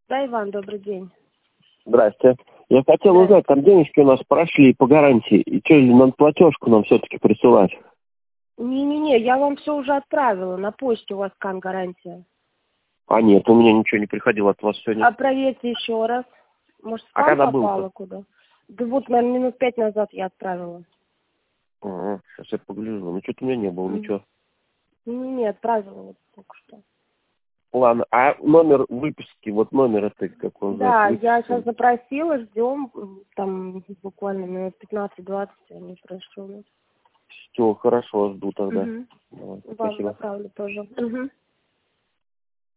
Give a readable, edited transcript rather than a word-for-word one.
Да, Иван, добрый день. Здрасте. Я хотел узнать, там денежки у нас прошли по гарантии. И что, или надо платежку нам все-таки присылать? Не-не-не, я вам все уже отправила. На почте у вас скан-гарантия. А нет, у меня ничего не приходило от вас сегодня. А проверьте еще раз. Может, А спам когда попало был-то? куда? Да вот, наверное, минут 5 назад я отправила. Сейчас я погляжу. Ну, что-то у меня не было, ничего. Не, отправила вот только что. Ладно, а номер выписки, вот номер это как он Да, называется, я сейчас выписки? запросила, ждем, там буквально минут 15-20 они прошли. Все, хорошо, жду тогда. Угу. Давай, Вам спасибо. направлю тоже. Угу.